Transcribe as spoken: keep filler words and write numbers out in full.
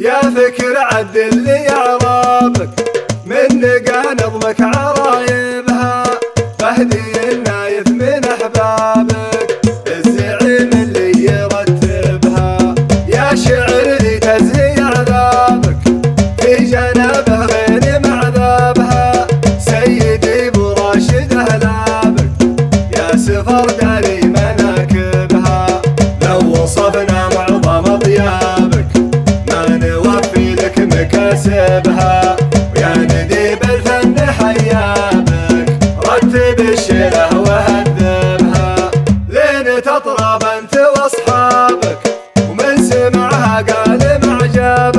يا فكر عدل لي اعرابك من نقى نظمك عرايبها، فهدي النايف من احبابك الزعيم اللي يرتبها. يا شعر ذي تزهي عذابك في جنابه غير معذابها، سيدي ابو راشد اهلابك يا سفر داري مناكبها. لو وصفنا معظم اطيابك ما نوفي لك مكاسبها، ويا نديب الفن حيابك رتب الشيله وهذبها. لين تطرب انت واصحابك ومن سمعها قال معجب،